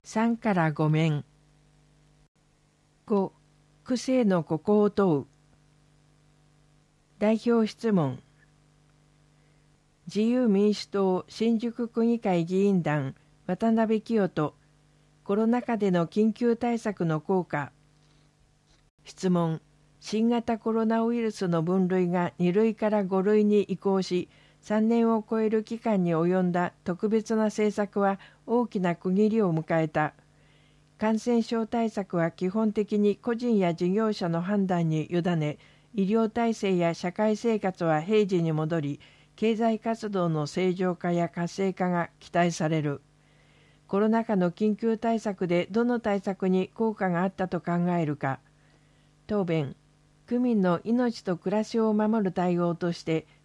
3から5面。5、区政のここを問う。代表質問。自由民主党新宿区議会議員団渡辺清人、コロナ禍での緊急対策の効果。質問。新型コロナウイルスの分類が2類から5類に移行し、3年を超える期間に及んだ特別な政策は大きな区切りを迎えた。感染症対策は基本的に個人や事業者の判断に委ね、医療体制や社会生活は平時に戻り、経済活動の正常化や活性化が期待される。コロナ禍の緊急対策でどの対策に効果があったと考えるか。答弁。区民の命と暮らしを守る対応として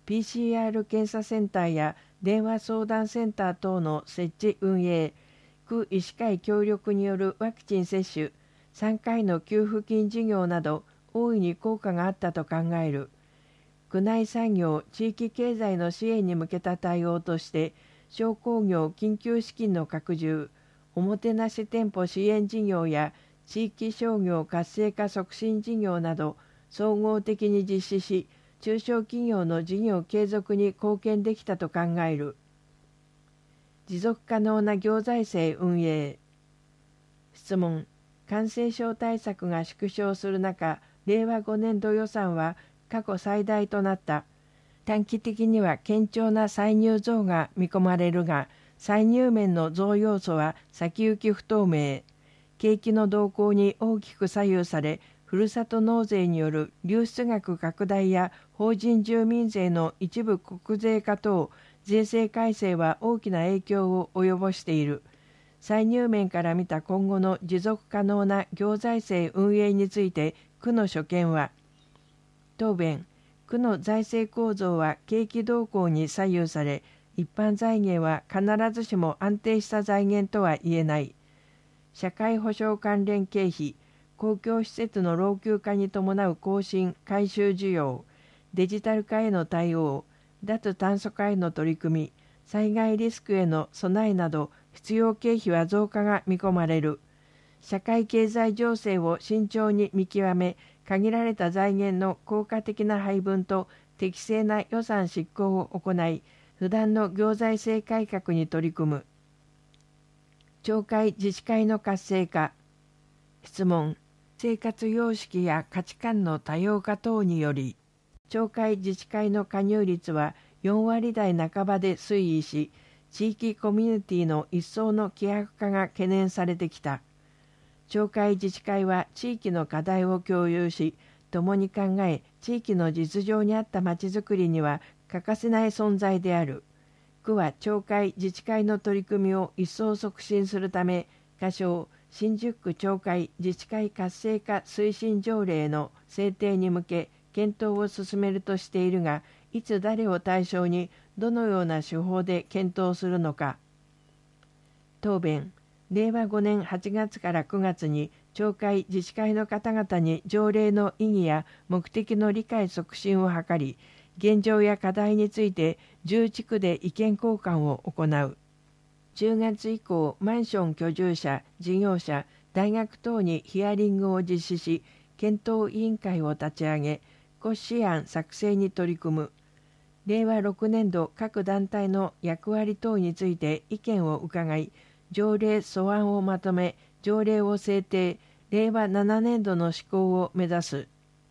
、PCR 検査センターや電話相談センター等の設置運営、区医師会協力によるワクチン接種、3回の給付金事業など大いに効果があったと考える。区内産業・地域経済の支援に向けた対応として、商工業緊急資金の拡充、おもてなし店舗支援事業や地域商業活性化促進事業など総合的に実施し、中小企業の事業継続に貢献できたと考える。持続可能な行財政運営。質問。感染症対策が縮小する中、令和5年度予算は過去最大となった。短期的には堅調な歳入増が見込まれるが、歳入面の増要素は先行き不透明。景気の動向に大きく左右され、ふるさと納税による流出額拡大や法人住民税の一部国税化等、税制改正は大きな影響を及ぼしている。歳入面から見た今後の持続可能な行財政運営について区の所見は。答弁。区の財政構造は景気動向に左右され、一般財源は必ずしも安定した財源とは言えない。社会保障関連経費、公共施設の老朽化に伴う更新・改修需要、デジタル化への対応、脱炭素化への取り組み、災害リスクへの備えなど必要経費は増加が見込まれる。社会経済情勢を慎重に見極め、限られた財源の効果的な配分と適正な予算執行を行い、不断の行財政改革に取り組む。町会自治会の活性化。質問。生活様式や価値観の多様化等により、町会自治会の加入率は4割台半ばで推移し、地域コミュニティの一層の希薄化が懸念されてきた。町会自治会は地域の課題を共有し、共に考え、地域の実情に合ったまちづくりには欠かせない存在である。区は町会自治会の取り組みを一層促進するため、仮称新宿区町会自治会活性化推進条例の制定に向け検討を進めるとしているが、いつ誰を対象にどのような手法で検討するのか。答弁。令和5年8月から9月に町会自治会の方々に条例の意義や目的の理解促進を図り、現状や課題について10地区で意見交換を行う。10月以降、マンション居住者、事業者、大学等にヒアリングを実施し、検討委員会を立ち上げ、骨子案作成に取り組む。令和6年度各団体の役割等について意見を伺い、条例素案をまとめ、条例を制定、令和7年度の施行を目指す。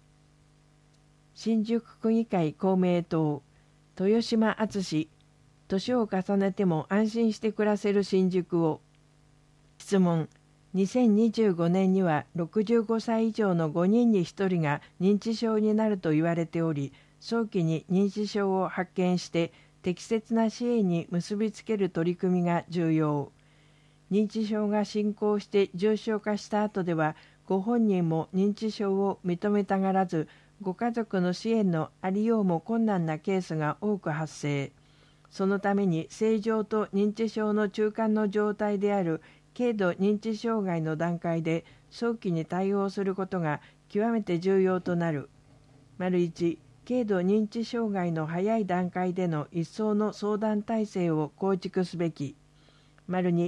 新宿区議会公明党、豊島敦、年を重ねても安心して暮らせる新宿を。質問。2025年には65歳以上の5人に1人が認知症になると言われており、早期に認知症を発見して適切な支援に結びつける取り組みが重要。認知症が進行して重症化した後では、ご本人も認知症を認めたがらず、ご家族の支援のありようも困難なケースが多く発生。そのために正常と認知症の中間の状態である軽度認知障害の段階で早期に対応することが極めて重要となる。1、軽度認知障害の早い段階での一層の相談体制を構築すべき。2、区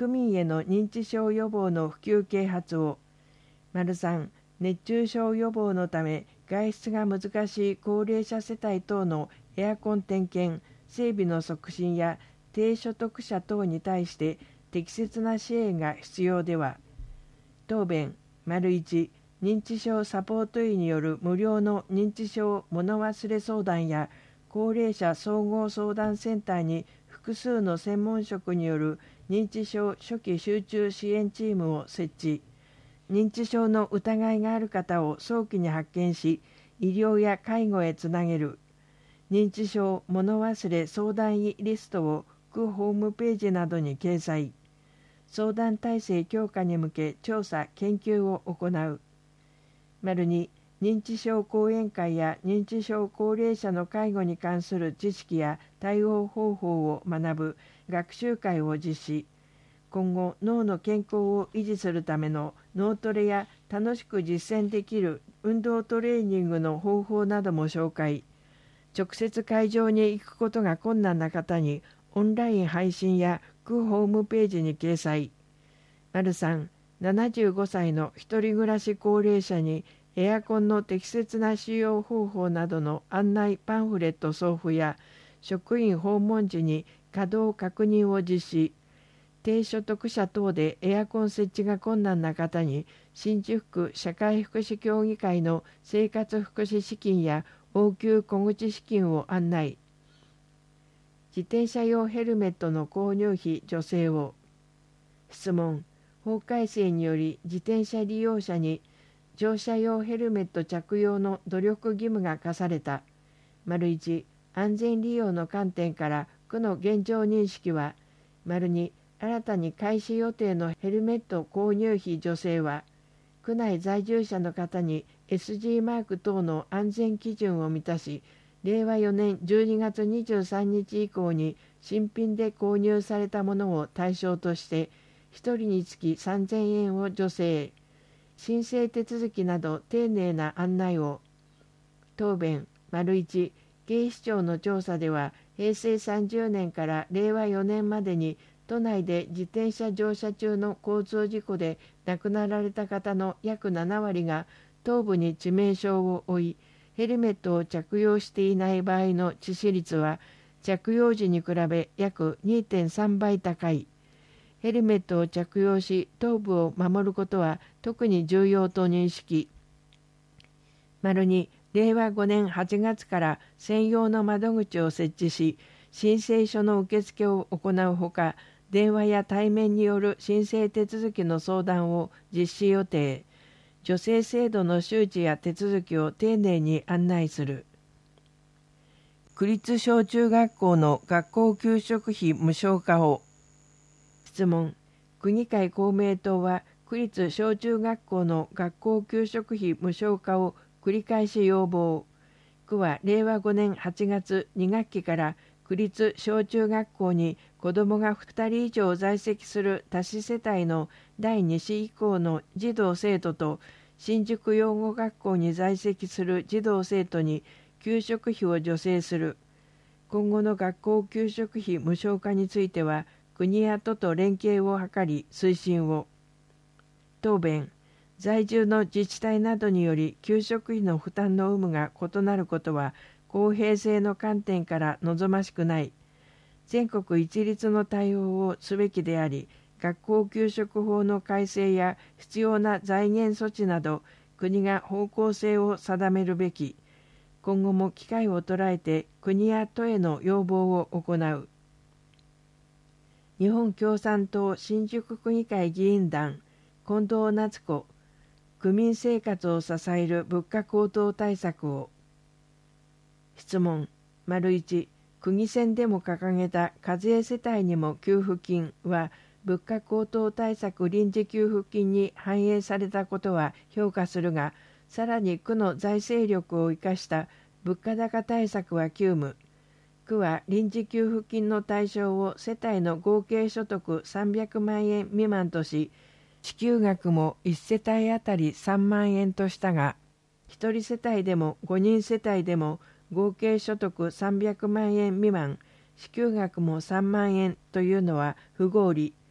区民への認知症予防の普及啓発を。3、熱中症予防のため外出が難しい高齢者世帯等のエアコン点検・整備の促進や低所得者等に対して適切な支援が必要では。答弁。1、認知症サポート医による無料の認知症物忘れ相談や高齢者総合相談センターに複数の専門職による認知症初期集中支援チームを設置。認知症の疑いがある方を早期に発見し、医療や介護へつなげる。認知症物忘れ相談医リストを区ホームページなどに掲載。相談体制強化に向け調査・研究を行う。2、認知症講演会や認知症高齢者の介護に関する知識や対応方法を学ぶ学習会を実施。今後、脳の健康を維持するための脳トレや楽しく実践できる運動トレーニングの方法なども紹介。直接会場に行くことが困難な方にオンライン配信や区ホームページに掲載。3、75歳の一人暮らし高齢者にエアコンの適切な使用方法などの案内パンフレット送付や職員訪問時に稼働確認を実施。低所得者等でエアコン設置が困難な方に新宿区社会福祉協議会の生活福祉資金や応急小口資金を案内。自転車用ヘルメットの購入費助成を。質問。法改正により自転車利用者に乗車用ヘルメット着用の努力義務が課された。1、安全利用の観点から区の現状認識は。2、新たに開始予定のヘルメット購入費助成は、区内在住者の方に SG マーク等の安全基準を満たし、令和4年12月23日以降に新品で購入されたものを対象として、1人につき3000円を助成。申請手続きなど丁寧な案内を。答弁。1、警視庁の調査では、平成30年から令和4年までに都内で自転車乗車中の交通事故で亡くなられた方の約7割が頭部に致命傷を負い、ヘルメットを着用していない場合の致死率は着用時に比べ約 2.3 倍高い。ヘルメットを着用し頭部を守ることは特に重要と認識。2、令和5年8月から専用の窓口を設置し、申請書の受付を行うほか、電話や対面による申請手続きの相談を実施予定。助成制度の周知や手続きを丁寧に案内する。区立小中学校の学校給食費無償化を。質問。区議会公明党は区立小中学校の学校給食費無償化を繰り返し要望。区は令和5年8月2学期から区立小中学校に子どもが2人以上在籍する多子世帯の第2子以降の児童生徒と新宿養護学校に在籍する児童生徒に給食費を助成する。今後の学校給食費無償化については国や都と連携を図り推進を。答弁。在住の自治体などにより給食費の負担の有無が異なることは公平性の観点から望ましくない。全国一律の対応をすべきであり、学校給食法の改正や必要な財源措置など国が方向性を定めるべき。今後も機会を捉えて国や都への要望を行う。日本共産党新宿区議会議員団近藤夏子。区民生活を支える物価高騰対策を。質問。1、区議選でも掲げた課税世帯にも給付金は物価高騰対策臨時給付金に反映されたことは評価するが、さらに区の財政力を生かした物価高対策は急務。区は臨時給付金の対象を世帯の合計所得300万円未満とし、支給額も1世帯あたり3万円としたが、1人世帯でも5人世帯でも合計所得300万円未満、支給額も3万円というのは不合理。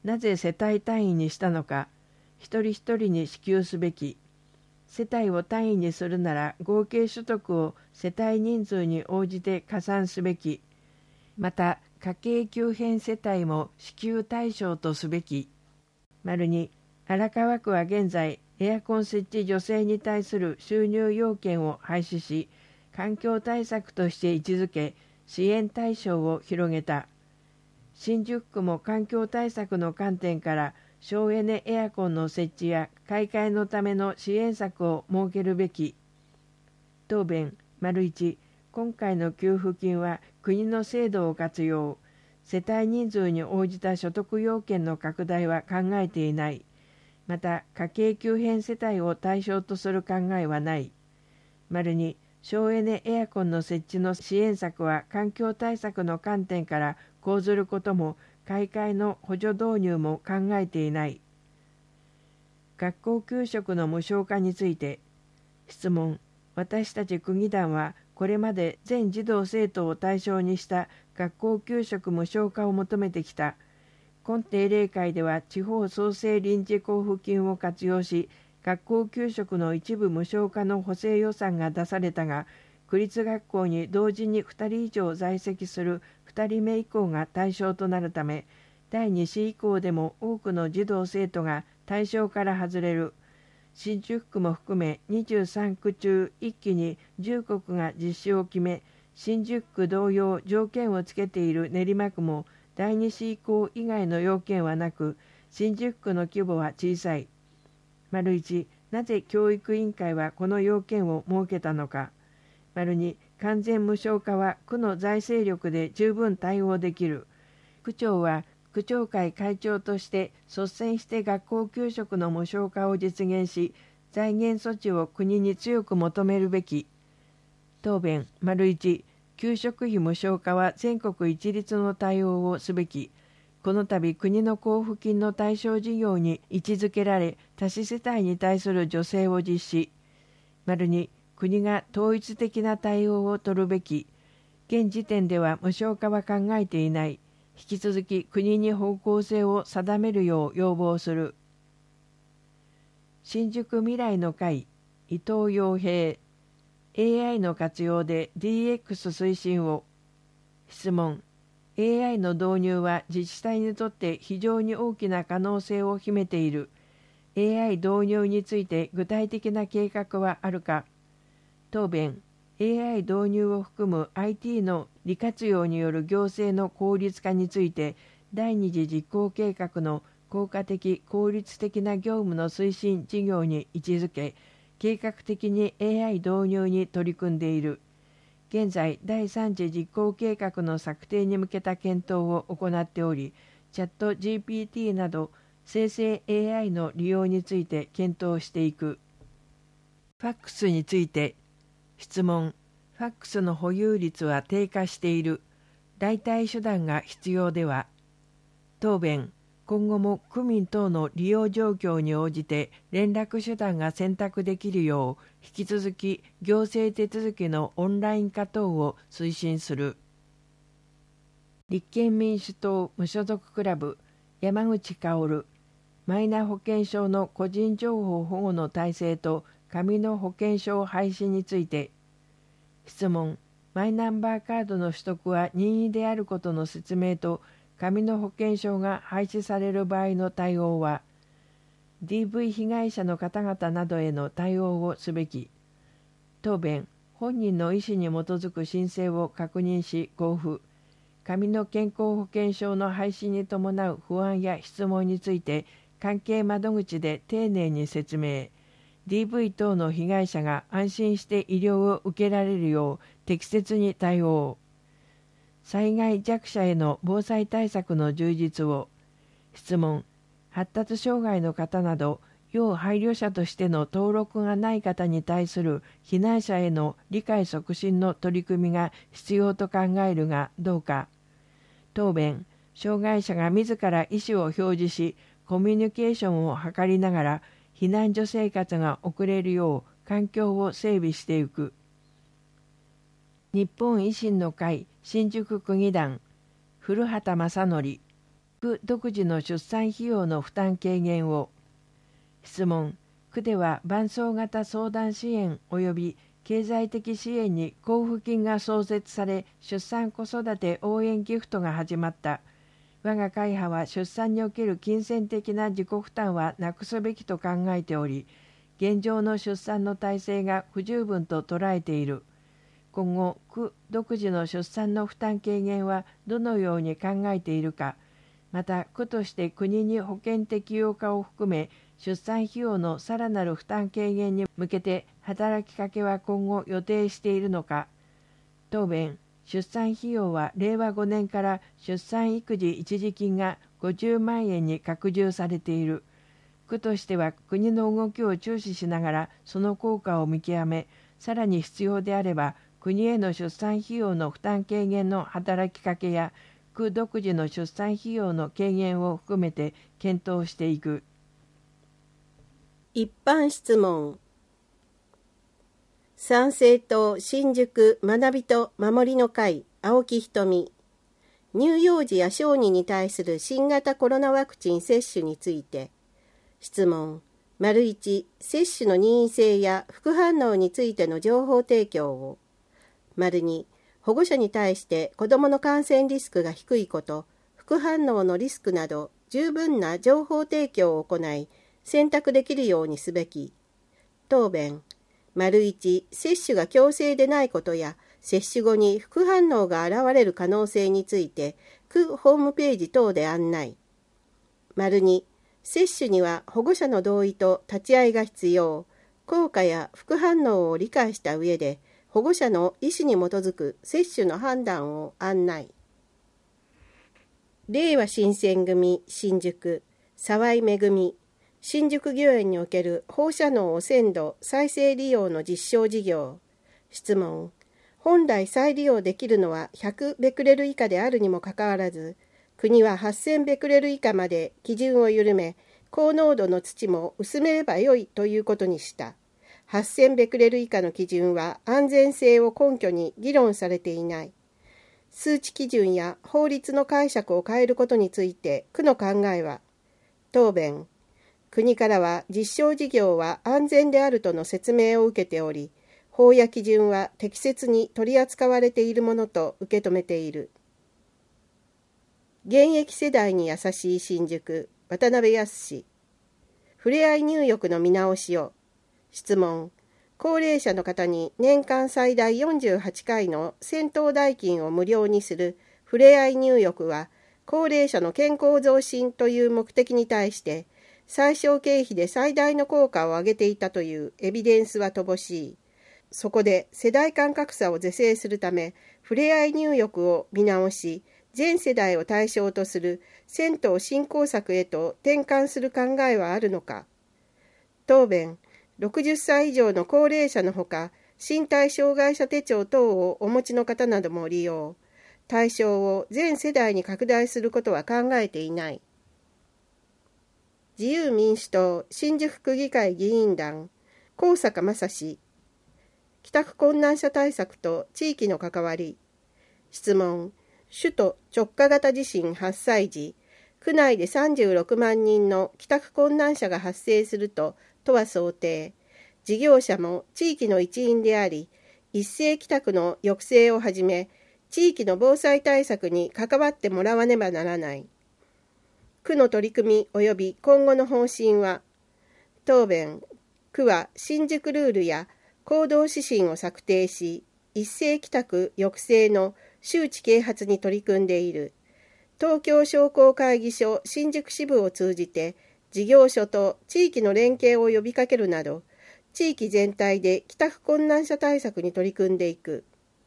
なぜ世帯単位にしたのか、一人一人に支給すべき。世帯を単位にするなら合計所得を世帯人数に応じて加算すべき。また家計急変世帯も支給対象とすべき。2、荒川区は現在エアコン設置助成に対する収入要件を廃止し、環境対策として位置づけ支援対象を広げた。新宿区も環境対策の観点から省エネエアコンの設置や買い替えのための支援策を設けるべき。答弁 1、今回の給付金は国の制度を活用、世帯人数に応じた所得要件の拡大は考えていない。また家計急変世帯を対象とする考えはない。2、省エネエアコンの設置の支援策は環境対策の観点から講ずることも買い替えの補助導入も考えていない。学校給食の無償化について質問。私たち区議団はこれまで全児童生徒を対象にした学校給食無償化を求めてきた。今定例会では地方創生臨時交付金を活用し、学校給食の一部無償化の補正予算が出されたが、区立学校に同時に2人以上在籍する2人目以降が対象となるため、第2子以降でも多くの児童生徒が対象から外れる。新宿区も含め23区中一気に10区が実施を決め、新宿区同様条件をつけている練馬区も第2子以降以外の要件はなく、新宿区の規模は小さい。1、なぜ教育委員会はこの要件を設けたのか。2、完全無償化は区の財政力で十分対応できる。区長は区長会会長として率先して学校給食の無償化を実現し、財源措置を国に強く求めるべき。答弁 1、給食費無償化は全国一律の対応をすべき。この度国の交付金の対象事業に位置づけられ、多子世帯に対する助成を実施。2、国が統一的な対応を取るべき。現時点では無償化は考えていない。引き続き国に方向性を定めるよう要望する。新宿未来の会伊藤洋平。 AI の活用で DX 推進を。質問。 AI の導入は自治体にとって非常に大きな可能性を秘めている。 AI 導入について具体的な計画はあるか。答弁。AI 導入を含む IT の利活用による行政の効率化について、第二次実行計画の効果的・効率的な業務の推進事業に位置づけ、計画的に AI 導入に取り組んでいる。現在、第3次実行計画の策定に向けた検討を行っており、チャット GPT など生成 AI の利用について検討していく。ファックスについて質問。ファックスの保有率は低下している。代替手段が必要では。答弁。今後も区民等の利用状況に応じて連絡手段が選択できるよう、引き続き行政手続きのオンライン化等を推進する。立憲民主党無所属クラブ山口薫。マイナ保険証の個人情報保護の体制と紙の保険証廃止について。質問。マイナンバーカードの取得は任意であることの説明と、紙の保険証が廃止される場合の対応は、DV 被害者の方々などへの対応をすべき。答弁。本人の意思に基づく申請を確認し交付。紙の健康保険証の廃止に伴う不安や質問について、関係窓口で丁寧に説明。DV 等の被害者が安心して医療を受けられるよう適切に対応。災害弱者への防災対策の充実を。質問。発達障害の方など要配慮者としての登録がない方に対する避難者への理解促進の取り組みが必要と考えるがどうか。答弁。障害者が自ら意思を表示しコミュニケーションを図りながら避難所生活が送れるよう環境を整備していく。日本維新の会新宿区議団古畑正則。 区独自の出産費用の負担軽減を。質問。区では伴走型相談支援及び経済的支援に交付金が創設され、出産子育て応援ギフトが始まった。我が会派は出産における金銭的な自己負担はなくすべきと考えており、現状の出産の体制が不十分と捉えている。今後、区独自の出産の負担軽減はどのように考えているか、また区として国に保険適用化を含め、出産費用のさらなる負担軽減に向けて働きかけは今後予定しているのか。答弁。出産費用は令和5年から出産育児一時金が50万円に拡充されている。区としては国の動きを注視しながらその効果を見極め、さらに必要であれば国への出産費用の負担軽減の働きかけや区独自の出産費用の軽減を含めて検討していく。 一般質問。参政党新宿学びと守りの会青木瞳。乳幼児や小児に対する新型コロナワクチン接種について。質問。1、接種の任意性や副反応についての情報提供を。2、保護者に対して子どもの感染リスクが低いこと、副反応のリスクなど十分な情報提供を行い、選択できるようにすべき。答弁。1、接種が強制でないことや、接種後に副反応が現れる可能性について、区ホームページ等で案内。2、接種には保護者の同意と立ち会いが必要。効果や副反応を理解した上で、保護者の意思に基づく接種の判断を案内。れいわ新選組新宿沢井恵新宿御苑における放射能汚染土再生利用の実証事業。質問。本来再利用できるのは100ベクレル以下であるにもかかわらず、国は8000ベクレル以下まで基準を緩め、高濃度の土も薄めればよいということにした。8000ベクレル以下の基準は安全性を根拠に議論されていない。数値基準や法律の解釈を変えることについて区の考えは。答弁。国からは実証事業は安全であるとの説明を受けており、法や基準は適切に取り扱われているものと受け止めている。現役世代に優しい新宿渡辺康。ふれあい入浴の見直しを。質問。高齢者の方に年間最大48回の銭湯代金を無料にするふれあい入浴は、高齢者の健康増進という目的に対して、最小経費で最大の効果を上げていたというエビデンスは乏しい。そこで世代間格差を是正するため、ふれあい入浴を見直し、全世代を対象とする銭湯振興策へと転換する考えはあるのか。答弁。60歳以上の高齢者のほか、身体障害者手帳等をお持ちの方なども利用。対象を全世代に拡大することは考えていない。自由民主党新宿区議会議員団高坂正史。帰宅困難者対策と地域の関わり。質問。首都直下型地震発災時、区内で36万人の帰宅困難者が発生すると都は想定。事業者も地域の一員であり、一斉帰宅の抑制をはじめ、地域の防災対策に関わってもらわねばならない。区の取り組み及び今後の方針は。答弁。区は新宿ルールや行動指針を策定し、一斉帰宅抑制の周知啓発に取り組んでいる。東京商工会議所新宿支部を通じて、事業所と地域の連携を呼びかけるなど、地域全体で帰宅困難者対策に取り組んでいく。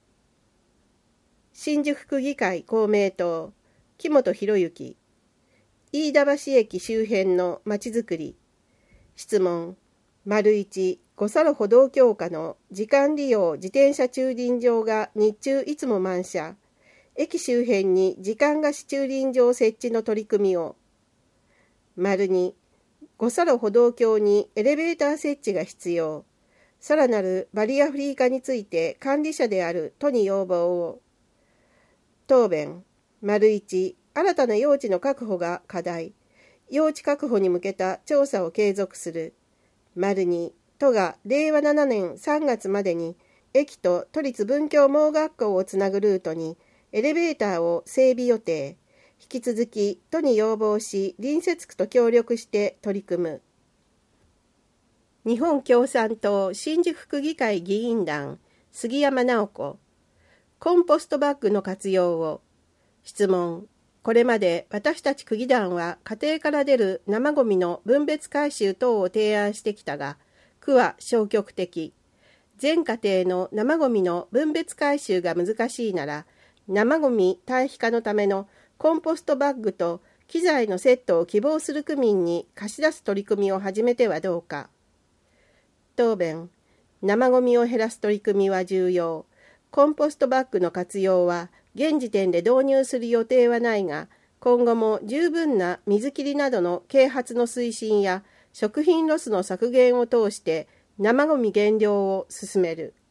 新宿区議会公明党木本博之。飯田橋駅周辺のまちづくり。質問。1、五差路歩道強化の時間利用自転車駐輪場が日中いつも満車。駅周辺に時間貸し駐輪場設置の取り組みを。2、五差路歩道橋にエレベーター設置が必要。さらなるバリアフリー化について管理者である都に要望を。答弁。1、 新たな用地の確保が課題。用地確保に向けた調査を継続する。2、都が令和7年3月までに駅と都立文教盲学校をつなぐルートにエレベーターを整備予定。引き続き都に要望し、隣接区と協力して取り組む。日本共産党新宿区議会議員団杉山直子。コンポストバッグの活用を。質問。これまで私たち区議団は家庭から出る生ごみの分別回収等を提案してきたが、区は消極的。全家庭の生ごみの分別回収が難しいなら、生ごみ堆肥化のためのコンポストバッグと機材のセットを希望する区民に貸し出す取り組みを始めてはどうか。答弁。生ごみを減らす取り組みは重要。コンポストバッグの活用は現時点で導入する予定はないが、今後も十分な水切りなどの啓発の推進や食品ロスの削減を通して生ごみ減量を進める。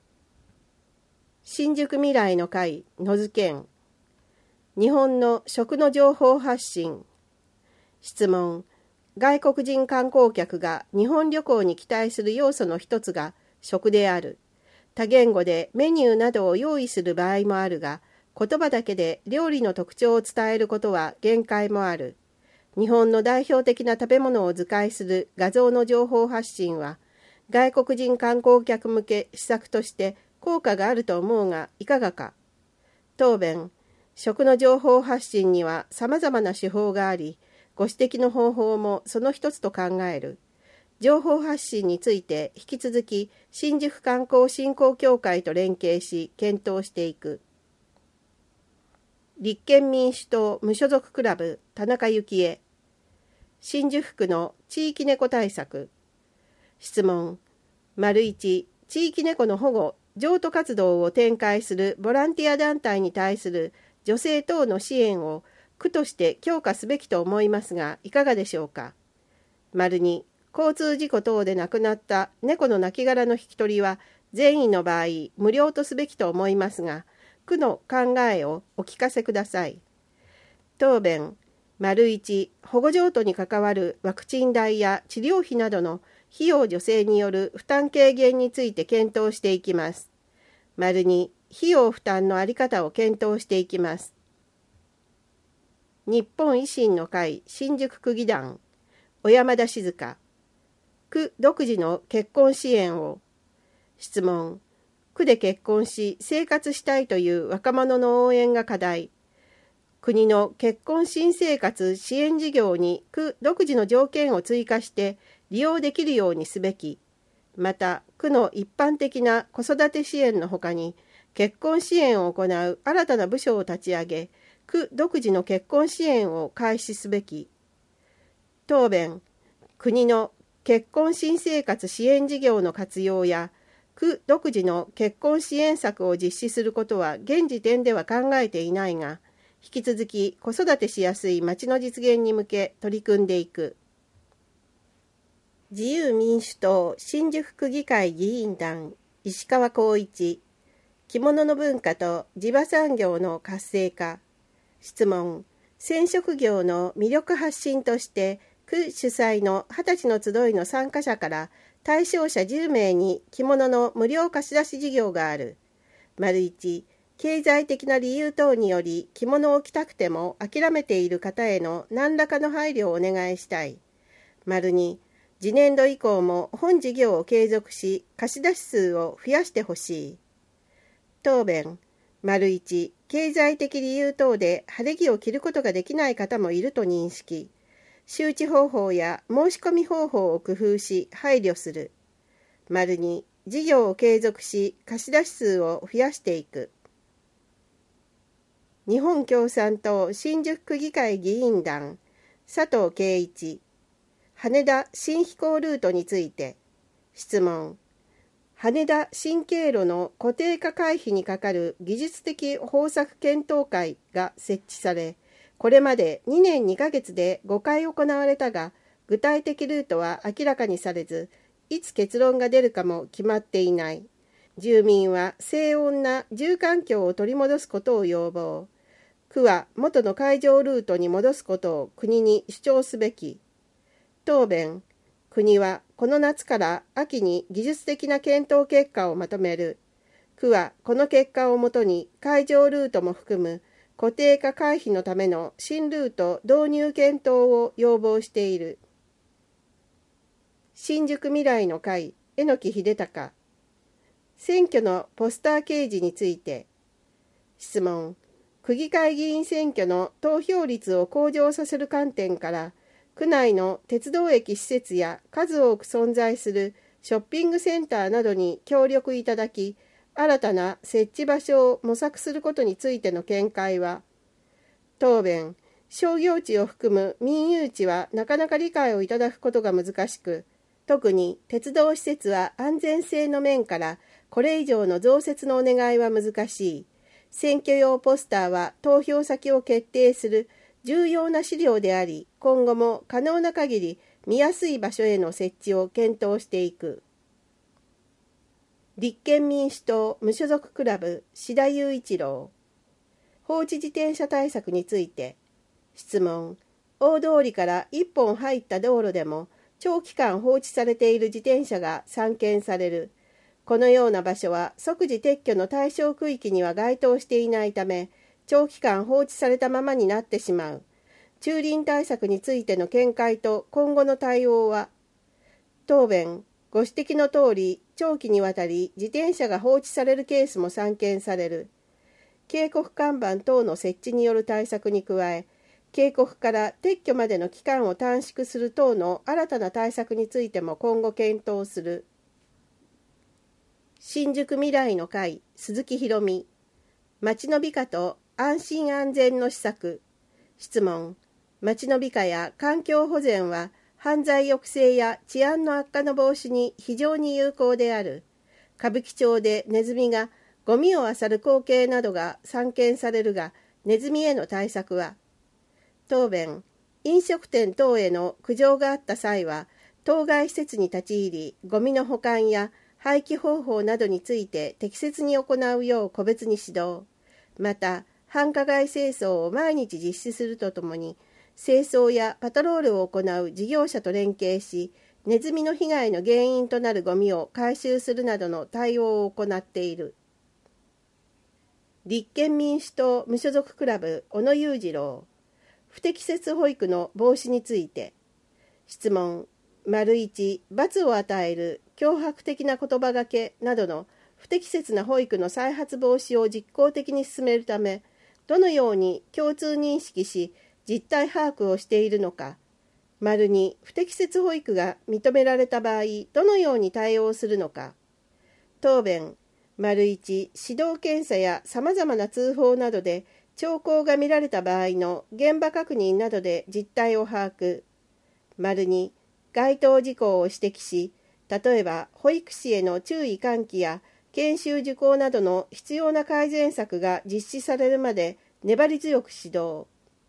新宿未来の会野津健。日本の食の情報発信。質問。外国人観光客が日本旅行に期待する要素の一つが食である。多言語でメニューなどを用意する場合もあるが、言葉だけで料理の特徴を伝えることは限界もある。日本の代表的な食べ物を図解する画像の情報発信は、外国人観光客向け施策として効果があると思うがいかがか。答弁。食の情報発信には様々な手法があり、ご指摘の方法もその一つと考える。情報発信について引き続き新宿観光振興協会と連携し検討していく。立憲民主党無所属クラブ田中幸恵。新宿区の地域猫対策。質問。1、地域猫の保護・譲渡活動を展開するボランティア団体に対する女性等の支援を区として強化すべきと思いますがいかがでしょうか。2、交通事故等で亡くなった猫の亡骸の引き取りは善意の場合無料とすべきと思いますが、区の考えをお聞かせください。答弁。1、保護譲渡に関わるワクチン代や治療費などの費用助成による負担軽減について検討していきます。2、費用負担の在り方を検討していきます。日本維新の会新宿区議団小山田静香。区独自の結婚支援を。質問。区で結婚し生活したいという若者の応援が課題。国の結婚新生活支援事業に区独自の条件を追加して利用できるようにすべき。また、区の一般的な子育て支援のほかに結婚支援を行う新たな部署を立ち上げ、区独自の結婚支援を開始すべき。答弁。国の結婚新生活支援事業の活用や区独自の結婚支援策を実施することは現時点では考えていないが、引き続き子育てしやすい町の実現に向け取り組んでいく。自由民主党新宿区議会議員団石川光一。着物の文化と地場産業の活性化。質問。染色業の魅力発信として区主催の20歳の集いの参加者から対象者10名に着物の無料貸し出し事業がある。1、経済的な理由等により着物を着たくても諦めている方への何らかの配慮をお願いしたい。2、次年度以降も本事業を継続し貸し出し数を増やしてほしい。答弁。1、経済的理由等で晴れ着を着ることができない方もいると認識。周知方法や申し込み方法を工夫し配慮する。2、事業を継続し貸し出し数を増やしていく。日本共産党新宿区議会議員団佐藤圭一。羽田新飛行ルートについて。質問。羽田新経路の固定化回避に係る技術的方策検討会が設置され、これまで2年2ヶ月で5回行われたが、具体的ルートは明らかにされず、いつ結論が出るかも決まっていない。住民は静穏な住環境を取り戻すことを要望。 区は元の海上ルートに戻すことを国に主張すべき。答弁、国はこの夏から秋に技術的な検討結果をまとめる。区はこの結果をもとに海上ルートも含む固定化回避のための新ルート導入検討を要望している。新宿未来の会、榎木秀隆。選挙のポスター掲示について。質問。区議会議員選挙の投票率を向上させる観点から、区内の鉄道駅施設や数多く存在するショッピングセンターなどに協力いただき、新たな設置場所を模索することについての見解は。答弁、商業地を含む民有地はなかなか理解をいただくことが難しく、特に鉄道施設は安全性の面からこれ以上の増設のお願いは難しい。選挙用ポスターは投票先を決定する重要な資料であり、今後も可能な限り見やすい場所への設置を検討していく。立憲民主党無所属クラブ志田雄一郎。放置自転車対策について。質問。大通りから一本入った道路でも長期間放置されている自転車が散見される。このような場所は即時撤去の対象区域には該当していないため、長期間放置されたままになってしまう。駐輪対策についての見解と今後の対応は。答弁、ご指摘の通り、長期にわたり自転車が放置されるケースも散見される。警告看板等の設置による対策に加え、警告から撤去までの期間を短縮する等の新たな対策についても今後検討する。新宿未来の会、鈴木博美。街の美化と安心安全の施策。質問。街の美化や環境保全は犯罪抑制や治安の悪化の防止に非常に有効である。歌舞伎町でネズミがゴミを漁る光景などが散見されるが、ネズミへの対策は。答弁。飲食店等への苦情があった際は、当該施設に立ち入り、ゴミの保管や廃棄方法などについて適切に行うよう個別に指導。また、繁華街清掃を毎日実施するとともに、清掃やパトロールを行う事業者と連携し、ネズミの被害の原因となるゴミを回収するなどの対応を行っている。立憲民主党無所属クラブ小野裕次郎。不適切保育の防止について。質問。1、罰を与える脅迫的な言葉がけなどの不適切な保育の再発防止を実効的に進めるため、どのように共通認識し実態把握をしているのか。2、不適切保育が認められた場合、どのように対応するのか。答弁。1、指導検査やさまざまな通報などで兆候が見られた場合の現場確認などで実態を把握。2、該当事項を指摘し、例えば保育士への注意喚起や研修受講などの必要な改善策が実施されるまで粘り強く指導。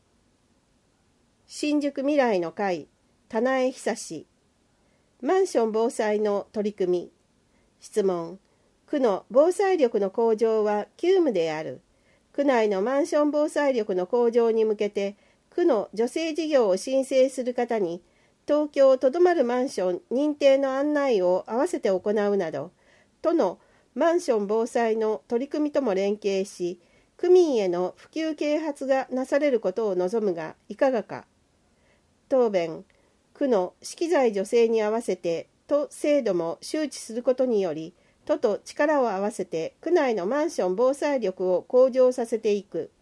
新宿未来の会、田苗久志。マンション防災の取り組み。質問。区の防災力の向上は急務である。区内のマンション防災力の向上に向けて、区の助成事業を申請する方に、東京とどまるマンション認定の案内を合わせて行うなど、都のマンション防災の取り組みとも連携し、区民への普及啓発がなされることを望むがいかがか。答弁。区の資機材助成に合わせて都制度も周知することにより、都と力を合わせて区内のマンション防災力を向上させていく。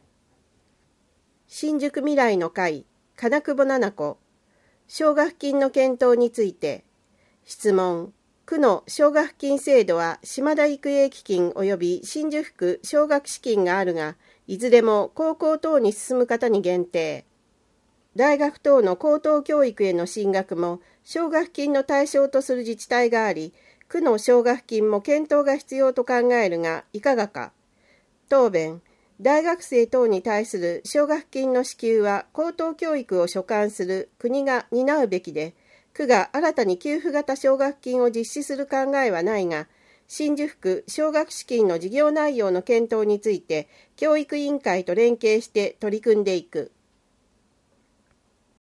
新宿未来の会、金久保七子。奨学金の検討について。質問。区の奨学金制度は島田育英基金及び新宿区奨学資金があるが、いずれも高校等に進む方に限定。大学等の高等教育への進学も奨学金の対象とする自治体があり、区の奨学金も検討が必要と考えるがいかがか。答弁。大学生等に対する奨学金の支給は高等教育を所管する国が担うべきで、区が新たに給付型奨学金を実施する考えはないが、 新宿区奨学資金の事業内容の検討について教育委員会と連携して取り組んでいく。